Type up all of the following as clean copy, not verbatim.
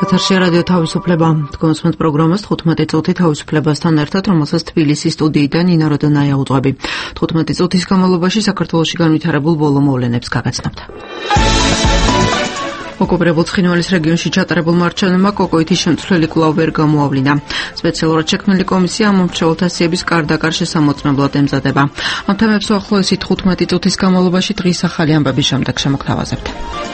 ეთერში რადიო თავისუფლება. თქვენს პროგრამას 15 წუთი თავისუფლებასთან ერთად, რომელსაც თბილისის სტუდიიდან ნინა როდონაია უძღვები. 15 წუთის განმავლობაში საქართველოში განვითარებულ ბოლო მოვლენებს გაგაცნობთ. ოკუპირებულ ცხინვალის რეგიონში ჩატარებულმა არჩევნებმა კოკოითის შემცვლელი კვლავ ვერ გამოავლინა. სპეციალურად შექმნილი კომისია ამ მრჩეველთა სიების კარდაკარ შესამოწმებლად ემზადება. ამ თემებს უახლოესი 15 წუთის განმავლობაში დღის ახალი ამბების შემდეგ შემოგთავაზებთ.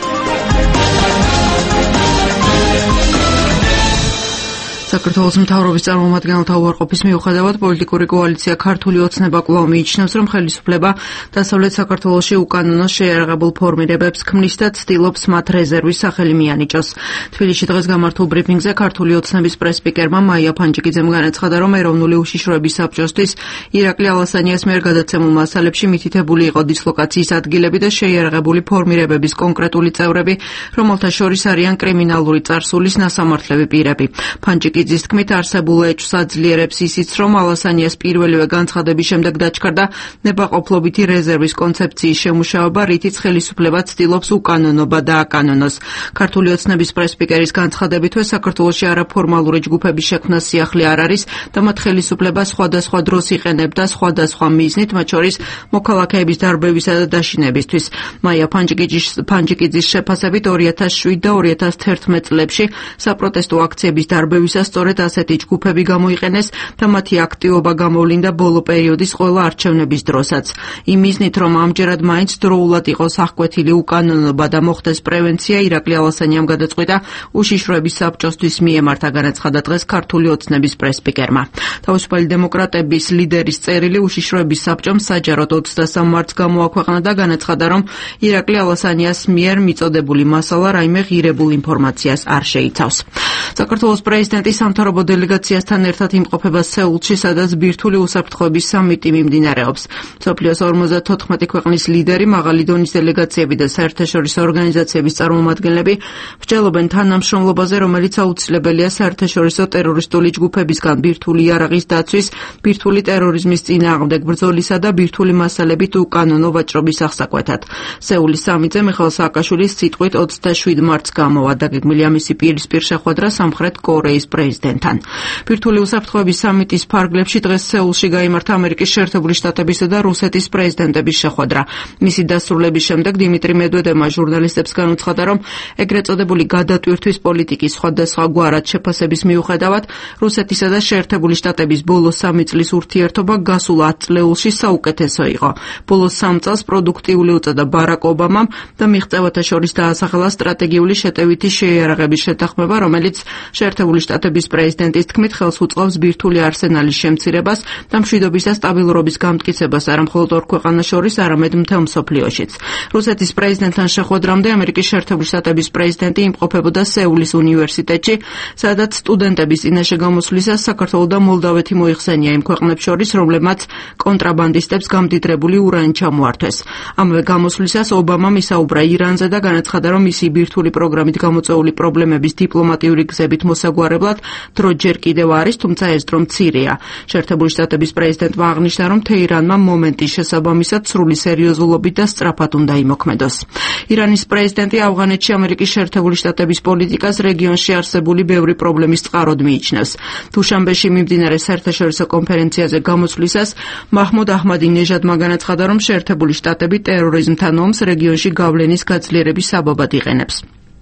საქართველოს მთავრობის წარმომადგენელთა უარყოფის მიუხედავად პოლიტიკური კოალიცია ქართული ოცნება კვლავ მიიჩნევს, რომ ხელისუფლება დასავლეთ საქართველოში უკანონო შეიარაღებულ ფორმირებებს ქმნის და ცდილობს მათ რეზერვის სახელი მიანიჭოს. თბილისში დღეს გამართულ ბრიფინგზე ქართული ოცნების პრესსპიკერმა მაია ფანჯიკიძემ განაცხადა, რომ ეროვნული უშიშროების საბჭოსთვის ირაკლი ალასანიას მიერ გადაცემულ მასალებში მითითებული იყო დისლოკაციის ადგილები და შეიარაღებული ფორმირებების კონკრეტული წევრები, რომელთა შორის არიან კრიმინალური წარსულის ნასამართლები პირები. ფანჯიკიძის თქმით, არსებულ ეჭვს აძლიერებს ისიც, რომ ალასანიას პირველივე განცხადების შემდეგ დაჩქარდა ნებაყოფლობითი რეზერვის კონცეფციის შემუშავება, რითიც ხელისუფლება ცდილობს უკანონობა დააკანონოს. ქართული ოცნების პრესსპიკერის განცხადებითვე საქართველოში არაფორმალური ჯგუფების შექმნა სიახლე არ არის და მათ ხელისუფლება სხვადასხვა დროს იყენებდა სხვადასხვა მიზნით, მათ შორის მოქალაქეების დარბევისა და დაშინებისთვის. მაია ფანჯიკიძის შეფასებით 2007 და 2011 წლებში საპროტესტო აქციების დარბევისას სწორედ ასეთი ჯგუფები გამოიყენეს და მათი აქტივობა გამოვლინდა ბოლო პერიოდის ყველა არჩევნების დროსაც. იმ მიზნით, რომ ამჯერად მაინც დროულად იყოს აღკვეთილი უკანონობა და მოხდეს პრევენცია, ირაკლი ალასანიამ გადაწყვიტა უშიშროების საბჭოსთვის მიემართა, განაცხადა დღეს ქართული ოცნების პრესსპიკერმა. თავისუფალი დემოკრატების ლიდერის წერილი უშიშროების საბჭომ საჯაროდ 23 მარტს გამოაქვეყნა და განაცხადა, რომ ირაკლი ალასანიას მიერ მიწოდებული მასალა რაიმე ღირებულ ინფორმაციას არ შეიცავს. საქართველოს პრეზიდენტი სამთავრობო დელეგაციასთან ერთად იმყოფება სეულში, სადაც ბირთვული უსაფრთხოების სამიტი მიმდინარეობს. მსოფლიოს 54 ქვეყნის ლიდერი, მაღალი დონის დელეგაციები და საერთაშორისო ორგანიზაციების წარმომადგენლები მსჯელობენ თანამშრომლობაზე, რომელიც აუცილებელია საერთაშორისო ტერორისტული ჯგუფებისგან ბირთვული იარაღის დაცვის, ბირთვული ტერორიზმის წინააღმდეგ ბრძოლისა და ბირთვული მასალებით უკანონო ვაჭრობის აღსაკვეთად. სეულის სამიტზე მიხეილ სააკაშვილის სიტყვით 27 მარტს გამოვა დაგეგმილია მისი პირისპირ შეხვედრა სამხრეთ კორეის პრეზიდენტთან. ბირთვული უსაფრთხოების სამიტის ფარგლებში დღეს სეულში გაიმართა ამერიკის შეერთებული შტატებისა და რუსეთის პრეზიდენტების შეხვედრა. მისი დასრულების შემდეგ დიმიტრი მედვედევმა ჟურნალისტებს განუცხადა, რომ ეგრეთ წოდებული გადატვირთვის პოლიტიკის სხვადასხვა გვარად შეფასების მიუხედავად რუსეთისა და შეერთებული შტატების ბოლო 3 წლის ურთიერთობა გასულ 10 წლეულში საუკეთესო იყო. ბოლო 3 წელს პროდუქტიული უწოდა ბარაკ ობამამ და მიღწევათა შორის დაასახელა სტრატეგიული შეტევითი შეიარაღების შეთანხმება, რომელიც შეერთებული შტატების პრეზიდენტის თქმით ხელს უწყობს ბირთვული არსენალის შემცირებას და მშვიდობის და სტაბილურობის გამტკიცებას არა მხოლოდ ორ ქვეყანას შორის, არამედ მთელ მსოფლიოშიც. რუსეთის პრეზიდენტთან შეხვედრამდე ამერიკის შეერთებული შტატების პრეზიდენტი იმყოფებოდა სეულის უნივერსიტეტში, სადაც სტუდენტების წინაშე გამოსვლისას საქართველო და მოლდავეთი მოიხსენია იმ ქვეყნებს შორის, რომლებმაც კონტრაბანდისტებს გამდიდრებული ურანი ჩამოართვეს. ამავე გამოსვლისას ობამამ ისაუბრა ირანზე და განაცხადა, რომ მისი ბირთვული პროგრამით გამოწვეული პრობლემების დიპლომატიური გზებით მოსაგვარებლად დრო ჯერ კიდევ არის, თუმცა ეს დრო მცირეა. შეერთებული შტატების პრეზიდენტმა აღნიშნა, რომ თეირანმა მომენტის შესაბამისად სრული სერიოზულობით და სწრაფად უნდა იმოქმედოს. ირანის პრეზიდენტი ავღანეთში ამერიკის შეერთებული შტატების პოლიტიკას რეგიონში არსებული ბევრი პრობლემის წყაროდ მიიჩნევს. დუშანბეში მიმდინარე საერთაშორისო კონფერენციაზე გამოსვლისას მაჰმუდ აჰმადინეჟადმა განაცხადა, რომ შეერთებული შტატები ტერორიზმთან ომს რეგიონში გავლენის გაძლიერების საბაბად იყენებს.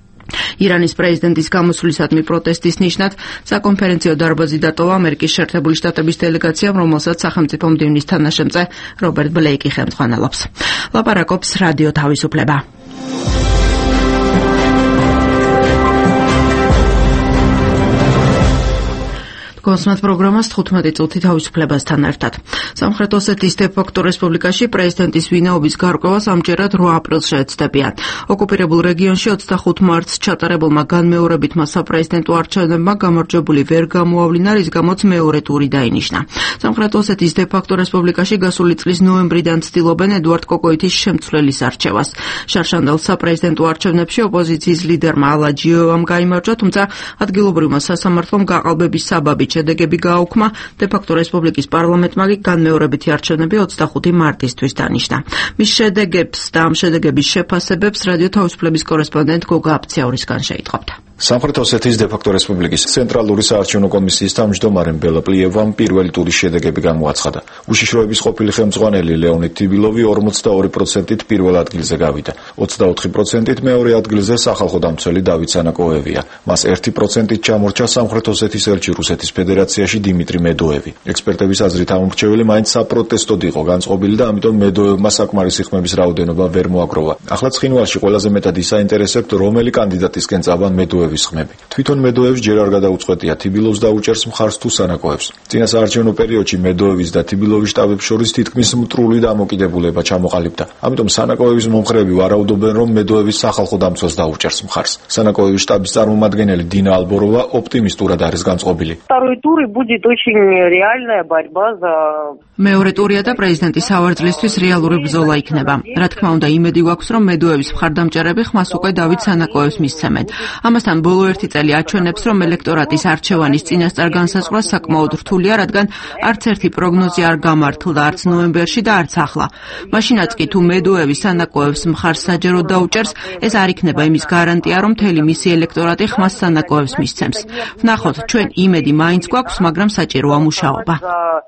ირანის პრეზიდენტის გამოსვლისადმი პროტესტის ნიშნად საკონფერენციო დარბაზი დატოვა ამერიკის შეერთებული შტატების დელეგაციამ, რომელსაც სახელმწიფო მდივნის თანაშემწე რობერტ ბლეიკი ხელმძღვანელობს. ლაპარაკობს რადიო თავისუფლება. კონსმათ პროგრამას 15 წუთი თავისუფლებასთან ერთად. სამხრეთ ოსეთის დე-ფაქტო რესპუბლიკაში პრეზიდენტის ვინაობის გარკვევას ამჯერად 8 აპრილს შეეცდებიან. ოკუპირებულ რეგიონში 25 მარტს ჩატარებულმა განმეორებითმა საპრეზიდენტო არჩევნებმა გამარჯვებული ვერ გამოავლინა, რის გამოც მეორე ტური დაინიშნა. სამხრეთ ოსეთის დე-ფაქტო რესპუბლიკაში გასული წლის ნოემბრიდან ცდილობენ ედუარდ კოკოითის შემცვლის არჩევას. შარშანდელ საპრეზიდენტო არჩევნებში ოპოზიციის ლიდერმა ალაჯიევამ გაიმარჯვა, თუმცა ადგილობრივმა სასამართლომ გაყალბების საბაბით შედეგები გააუქმა. დე-ფაქტო რესპუბლიკის პარლამენტმა კი განმეორებითი არჩევნები 25 მარტისთვის დანიშნა. მის შედეგებს და ამ შედეგების შეფასებებს რადიო თავისუფლების კორესპონდენტ გოგა აფციაურისგან შეიტყობთ. სამხრეთ ოსეთის დე-ფაქტო რესპუბლიკის ცენტრალური საარჩევნო კომისიის თავმჯდომარემ ბელა პლიევამ პირველი ტურის შედეგები გამოაცხადა. უშიშროების ყოფილი ხელმძღვანელი ლეონიდ თიბილოვი 42%-ით პირველ ადგილზე გავიდა. 24%-ით მეორე ადგილზე სახალხო დამცველი დავით სანაკოევია. მას 1%-ით ჩამორჩა სამხრეთ ოსეთის ელჩი რუსეთის ფედერაციაში დიმიტრი მედოევი. ექსპერტების აზრით ამ მრჩეველი მაინც საპროტესტოდ იყო განწყობილი და ამიტომ მედოევმა საკმარისი ხმების რაოდენობა ვერ მოაგროვა. ახლა ცხინვალში ყველაზე მეტად ისაინტერესებთ რომელი კანდიდატისკენ წაბან მედოევის ხმები. თვითონ მედოევს ჯერ არ გადაუწყვეტია თიბილოვს დაუჭერს მხარს თუ სანაკოევს. წინა საარჩევნო პერიოდში მედოევის და თიბილოვის შტაბებს შორის თითქმის მტრული დამოკიდებულება ჩამოყალიბდა. ამიტომ სანაკოევის მომხრეები ვარაუდობენ, რომ მედოევის სახალხო დამცველს დაუჭერს მხარს. სანაკოევის შტაბის წარმომადგენელი დინა ალბოროვა ოპტიმისტურად არის განწყობილი. მეორე ტურია და პრეზიდენტის ავარძლისთვის რეალური ბრძოლა იქნება. რა თქმა უნდა, იმედი გვაქვს, რომ მედოევის მხარდამჭერები ხმას უკვე დავით სანაკოევს მისცემენ. ამასთან ბოლო ერთი წელი აჩვენებს, რომ ელექტორატის არჩევანის წინასწარ განსაზღვრა საკმაოდ რთულია, რადგან არც ერთი პროგნოზი არ გამართლდა არც ნოემბერში და არც ახლა. მაშინაც კი თუ მედოევი სანაკოევს მხარს საჯეროდ დაუჭერს, ეს არ იქნება იმის გარანტია, რომ მთელი მისი ელექტორატი ხმას სანაკოევს მისცემს. ვნახოთ, ჩვენ იმედი მაინც გვაქვს, მაგრამ საჭიროა მუშაობა.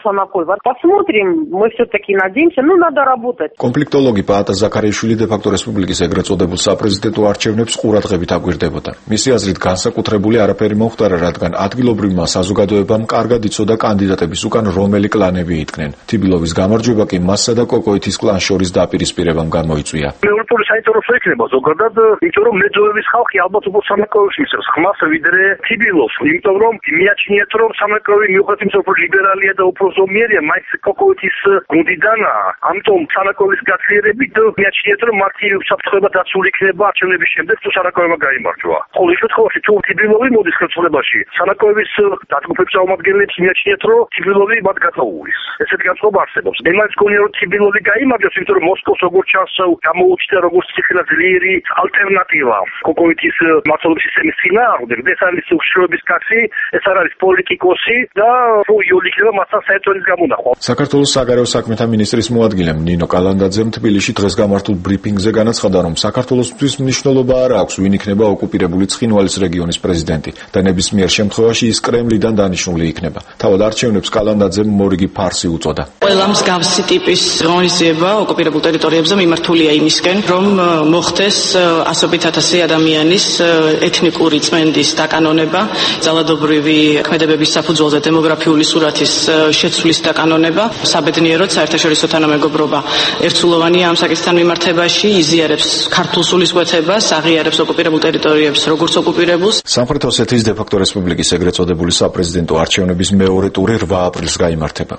კონფლიქტოლოგი პაატა ზაქარიაშვილი დე-ფაქტო რესპუბლიკის ეგრეთ წოდებულ საპრეზიდენტო არჩევნებს ყურადღებით აგვირდებოდა. მისი აზრით განსაკუთრებული არაფერი მომხდარა, რადგან ადგილობრივმა საზოგადოებამ კარგად იცოდა კანდიდატების უკან რომელი კლანები იდგნენ. თიბილოვის გამარჯვება კი მასსა და კოკოითის კლანს შორის დაპირისპირებამ გამოიწვია. მეორე ტური საინტერესო იქნება ზოგადად, იმიტომ რომ მედოევის ხალხი ალბათ უფრო სანაკოევს მისცემს ხმას ვიდრე თიბილოვს, იმიტომ რომ მიაჩნიათ, რომ სანაკოევი მიუხედავად იმისა, რომ ლიბერალია და უფრო ზომიერია, მაინც კოკოითის გუნდიდანაა. ამიტომ სანაკოევის გაცლიერებით მიაჩნიათ, რომ მათი საფრთხეება დაცული იქნება არჩევნების შემდეგ, თუ სანაკოევმა გაიმარჯვა. ყოველ შემთხვევაში თუ თიბილოვი მოდის ხელმძღვანელობაში, სანაკოევის დათმობების წარმომადგენლებს მიაჩნიათ, რომ თიბილოვი მათ გათხოვვის. ესეთი განწყობა არსებობს. მე მაინც გონია, რომ თიბილოვი გაიმარჯვებს, იმიტომ რომ მოსკოვს როგორც ჩანს გამოუჩნდა როგორც ციხელა ძლიერი ალტერნატივა კოკოითის მმართველობის სისტემის წინააღმდეგ. ეს არის უშიშროების კაცი, ეს არ არის პოლიტიკოსი და იოლი იქნება მასთან საერთოდ გამონახვა. საქართველოს საგარეო საქმეთა მინისტრის მოადგილემ ნინო კალანდაძემ თბილისში დღეს გამართულ ბრიფინგზე განაცხადა, რომ საქართველოსთვის მნიშვნელობა არ აქვს, ვინ იქნება ოკუპირებული ცხინვალის რეგიონის პრეზიდენტი და ნებისმიერ შემთხვევაში ის კრემლიდან დანიშნული იქნება. თავად არჩევნებს კალანდაძემ მორიგი ფარსი უწოდა. ყველა მსგავსი ტიპის ღონისძიება ოკუპირებულ ტერიტორიებზე მიმართულია იმისკენ, რომ მოხდეს ასობით ათასი ადამიანის ეთნიკური წმენდის დაკანონება, ძალადობრივი ქმედებების საფუძველზე დემოგრაფიული სურათის შეცვლის დაკანონება, საბედნიეროდ საერთაშორისო თანამეგობრობა ერთსულოვანია ამ საკითხთან მიმართებაში, იზიარებს ქართულ სულისკვეთებას, აღიარებს ოკუპირებულ ტერიტორიებს როგორც ოკუპირებულს. სამხრეთ ოსეთის დე-ფაქტო რესპუბლიკის ეგრეთ წოდებული საპრეზიდენტო არჩევნების მეორე ტური 8 აპრილს გაიმართება.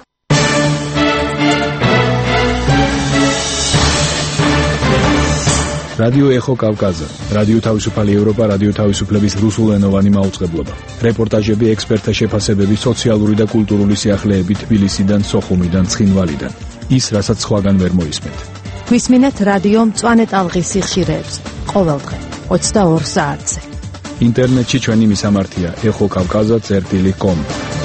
რადიო ეხო კავკაზა, რადიო თავისუფალი ევროპა, რადიო თავისუფლების რუსულენოვანი მაუწყებლობა. რეპორტაჟები, ექსპერტთა შეფასებები, სოციალური და კულტურული სიახლეები თბილისიდან, სოხუმიდან, ცხინვალიდან. ის, რასაც სხვაგან ვერ მოისმენთ. გვისმინეთ რადიო მწვანე ტალღის სიხშირეებს ყოველდღე 22 საათზე. ინტერნეტში ჩვენი მისამართია ეხოკავკაზა.com.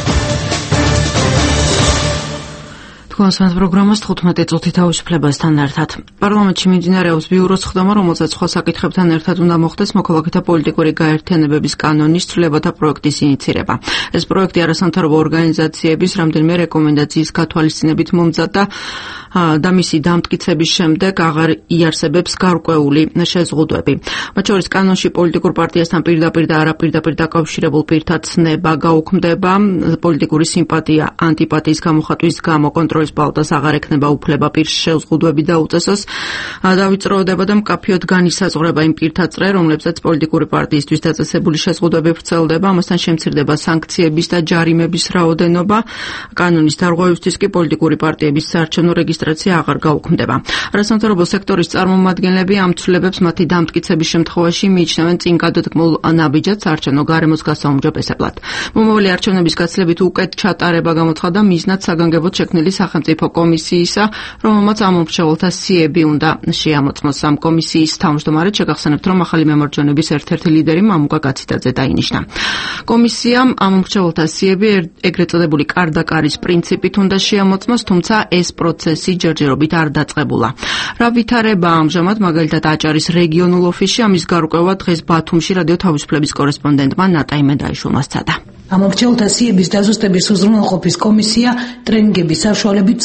თქვენს პროგრამას 15 წუთი თავისუფლებასთან ერთად. პარლამენტში მიმდინარეობს ბიუროს ხდომა, რომელზეც სხვა საკითხებთან ერთად უნდა მოხდეს მოქალაქეთა პოლიტიკური გაერთიანებების კანონის ცვლილებათა პროექტის ინიცირება. ეს პროექტი არასამთავრობო ორგანიზაციების რამდენიმე რეკომენდაციის გათვალისწინებით მომზადდა და მისი დამტკიცების შემდეგ აღარ იარსებებს გარკვეული შეზღუდვები. მათ შორის კანონში პოლიტიკურ პარტიასთან პირდაპირ და არაპირდაპირ დაკავშირებულ პირთა ცნება გაუქმდება, პოლიტიკური სიმპათია, ანტიპათიის გამოხატვის გამო კონტროლის პალატას აღარ ექნება უფლება პირს შეზღუდვები დაუწესოს, დავიწროდება და მკაფიოდ განისაზღვრება იმ პირთა წრე, რომლებსაც პოლიტიკური პარტიისთვის დაწესებული შეზღუდვები ვრცელდება, ამასთან შემცირდება სანქციების და ჯარიმების რაოდენობა. კანონის დარღვევისთვის კი პოლიტიკური პარტიების საარჩევნო რეგისტრაცია აღარ გაუქმდება. არასამთავრობო სექტორის წარმომადგენლები ამ ცვლილებებს მათი დამტკიცების შემთხვევაში მიიჩნევენ წინ გადადგმულ ნაბიჯად საარჩევნო გარემოს გასაუმჯობესებლად. მომავალი არჩევნების გაცილებით უკეთ ჩატარება გამოცხადდა მიზნად საგანგებოდ შექმნილი სახელმწიფო კომისიისა, რომელმაც ამომრჩეველთა სიები უნდა შეამოწმოს. ამ კომისიის თავმჯდომარედ შეგახსენებთ, რომ ახალი მემარჯვენების ერთ-ერთი ლიდერი მამუკა კაციტაძე დაინიშნა. კომისიამ ამომრჩეველთა სიები ეგრეთ წოდებული კარდაკარის პრინციპით უნდა შეამოწმოს, თუმცა ეს პროცესი ჯერჯერობით არ დაწყებულა. რა ვითარებაა ამჟამად, მაგალითად აჭარის რეგიონულ ოფისში, ამის გარკვევა დღეს ბათუმში რადიო თავისუფლების კორესპონდენტმა ნატაი მედაიშვილმა სცადა. ამომრჩეველთა სიების დაზუსტების უზრუნველყოფის კომისია ტრენინგების საშუალებით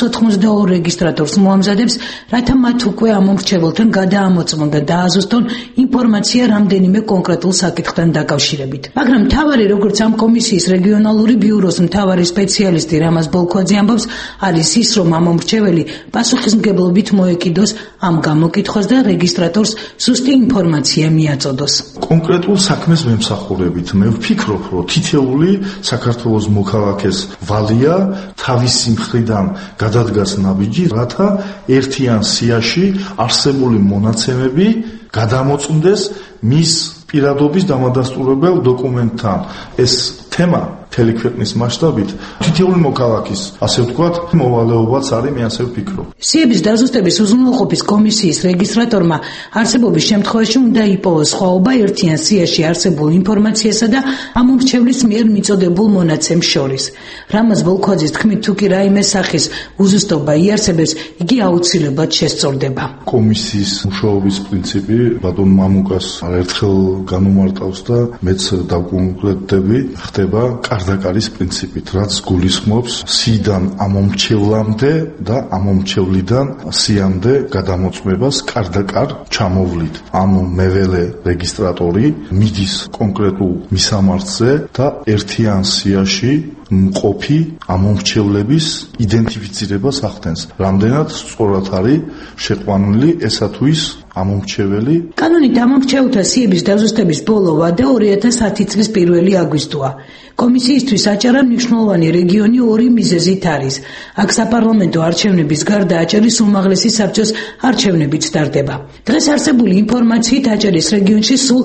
982 რეგისტრატორს მოამზადებს, რათა მათ უკვე ამომრჩეველთან გადაამოწმონ და დააზუსტონ ინფორმაცია რამდენიმე კონკრეტულ საკითხთან დაკავშირებით. მაგრამ მთავარი, როგორც ამ კომისიის რეგიონალური ბიუროს მთავარი სპეციალისტი რამაზ ბოლქვაძე ამბობს, არის ის, რომ ამომრჩეველი პასუხისმგებლობით მოეკიდოს ამ გამოკითხვას და რეგისტრატორს ზუსტი ინფორმაცია მიაწოდოს. კონკრეტულ საქმეს მემსახურებით მე ვფიქრობ, რომ საქართველოს მოქალაქეს ვალია თავისი მხრიდან გადადგას ნაბიჯი, რათა ერთიან სიაში არსებული მონაცემები გადამოწმდეს მის პირადობის დამადასტურებელ დოკუმენტთან. ეს თემა მთელი ქვეყნის მასშტაბით თითოეული მოქალაქის, ასე ვთქვათ, მოვალეობაც არის, მე ასე ვფიქრობ. სიების დაზუსტების უზრუნველყოფის კომისიის რეგისტრატორმა არსებობის შემთხვევაში უნდა იპოვოს სხვაობა ერთიან სიაში არსებულ ინფორმაციასა და ამომრჩევლის მიერ მიწოდებულ მონაცემს შორის. რამაზ ბოლქვაძის თქმით, თუ კი რაიმე სახის უზუსტობა იარსებებს, იგი აუცილებლად შესწორდება. კომისიის მუშაობის პრინციპი ბატონ მამუკას არაერთხელ განუმარტავს და მეც დავკონკრეტდები, ხდება კარდაკარის პრინციპით, რაც გულისხმობს სიიდან ამომრჩევლამდე და ამომრჩევლიდან სიამდე გადამოწმებას კარდაკარ ჩამოვლით. ამ მეველე რეგისტრატორი მიდის კონკრეტულ მისამართზე და ერთიან სიაში მყოფი ამომრჩევლების იდენტიფიცირებას ახდენს. რამდენად სწორად არის შეყვანილი ესა თუ ის ამომრჩეველი. კანონით ამომრჩეველთა სიების დაზუსტების ბოლო ვადა 2010 წლის 1 აგვისტოა. კომისიისთვის აჭარა მნიშვნელოვანი რეგიონი ორი მიზეზით არის. აქ საპარლამენტო არჩევნების გარდა აჭარის უმაღლესი საბჭოს არჩევნებიც ტარდება. დღეს არსებული ინფორმაციით აჭარის რეგიონში სულ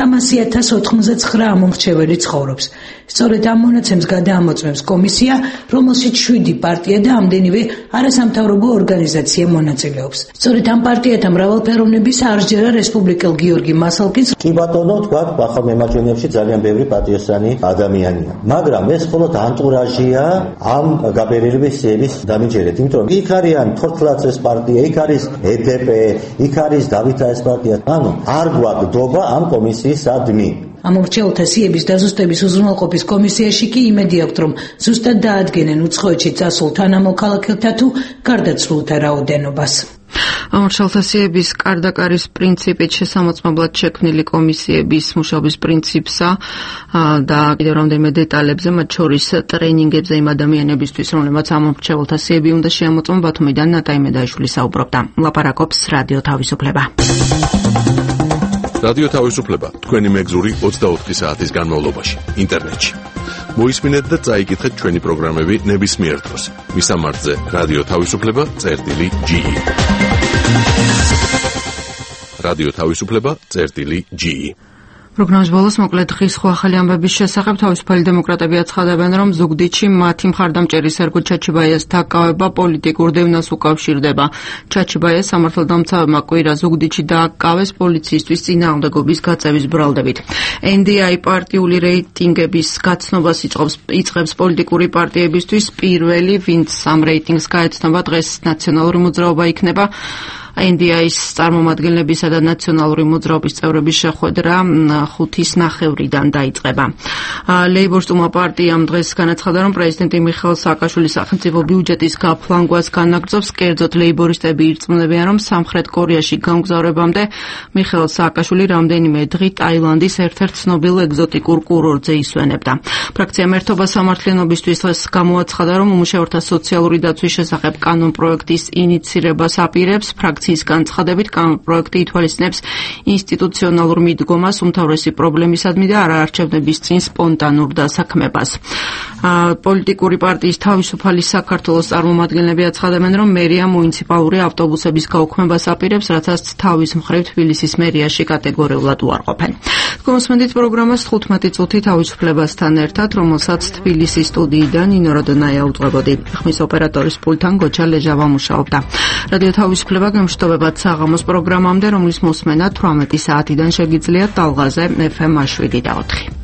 300.099 ამომრჩეველი ცხოვრობს. სწორედ ამ მონაცემს გადაამოწმებს კომისია, რომელშიც 7 პარტია და ამდენივე არასამთავრობო ორგანიზაცია მონაწილეობს. სწორედ ამ პარტიათა მრავალფეროვნების არჯერა რესპუბლიკელ გიორგი მასალკინს კი ბატონო, თქვა, ახალ მემარჯვენეებში ძალიან ბევრი პატიოსანი ადამიანია. მაგრამ ეს მხოლოდ ანტურაჟია ამ გაბერილების სიების დამიჯერეთ, იმიტომ რომ იქ არიან თორთლაცეს პარტია, იქ არის EDP, იქ არის დავითაეს პარტია. ანუ არ გვაგდობა ამ კომისიის ადმი. ამომრჩეველთა სიების დაზუსტების უზრუნველყოფის კომისიაში კი იმედი აქვთ, რომ ზუსტად დაადგენენ უცხოეთში წასულ თანამოქალაქეთა თუ გარდაცვლულთა რაოდენობას. ამომრჩეველთა სიების კარდაკარის პრინციპით შესამოწმებლად შექმნილი კომისიების მუშაობის პრინციპსა და კიდევ რამდენიმე დეტალებზე, მათ შორის ტრენინგებზე იმ ადამიანებისთვის, რომლებმაც ამომრჩეველთა სიები უნდა შეამოწმონ, ბათუმიდან ნატაი მედაიშვილი საუბრობდა. ლაპარაკობს რადიო თავისუფლება. რადიო თავისუფლება თქვენი მეგზური 24 საათის განმავლობაში ინტერნეტში. მოისმინეთ და წაიკითხეთ ჩვენი პროგრამები ნებისმიერ დროს. მისამართზე რადიო თავისუფლება.ge. რადიო თავისუფლება.ge. პროგრამის ბოლოს მოკლედ დღის სხვა ახალი ამბების შესახებ თავისუფალი დემოკრატები აცხადებენ, რომ ზუგდიდში მათი მხარდამჭერის ერგო ჩაჩიბაიას დაკავება პოლიტიკურ დევნას უკავშირდება. ჩაჩიბაიას სამართალდამცავებმა კვირა ზუგდიდში დააკავეს პოლიციისთვის წინააღმდეგობის გაწევის ბრალდებით. NDI პარტიული რეიტინგების გაცნობას იწყებს პოლიტიკური პარტიებისთვის. პირველი, ვინც ამ რეიტინგს გაეცნობა, დღეს ნაციონალური მოძრაობა იქნება. NDI-ის წარმომადგენლებისა და ნაციონალური მოძრაობის წევრების შეხვედრა 5:30-დან დაიწყება. ლეიბორისტულმა პარტიამ დღეს განაცხადა, რომ პრეზიდენტი მიხეილ სააკაშვილის სახელმწიფო ბიუჯეტის გაფლანგვას განაგრძობს. კერძოდ ლეიბორისტები ირწმუნებიან, რომ სამხრეთ კორეაში გამგზავრებამდე მიხეილ სააკაშვილი რამდენიმე დღით ტაილანდის ერთ-ერთ ცნობილ ეგზოტიკურ კურორტზე ისვენებდა. ფრაქციამ ერთობა სამართლიანობისთვის დღეს გამოაცხადა, რომ უმუშევრთა სოციალური დაცვის შესახებ კანონპროექტის ინიცირებას აპირებს. რედაქციის განცხადებით, პროექტი ითვალისწინებს ინსტიტუციონალურ მიდგომას უმთავრესი პრობლემისადმი და არაარჩევნების წინ სპონტანურ დასაქმებას. პოლიტიკური პარტიის თავისუფალი საქართველოს წარმომადგენლები აცხადებენ, რომ მერია მუნიციპალური ავტობუსების გაუქმებას აპირებს, რასაც თავის მხრივ თბილისის მერიაში კატეგორიულად უარყოფენ. გმოსმენთ პროგრამას 15 წუთი თავისუფლებასთან ერთად, რომელსაც თბილისის სტუდიიდან ნინო როდონაია უძღვებოდი. ხმის ოპერატორის პულტთან გოჩა ლეჟავა მუშაობდა. რადიო თავისუფლება გემშვიდობებად საღამოს პროგრამამდე, რომლის მოსმენა 18 საათიდან შეგიძლიათ ტალღაზე FM 7 და 4.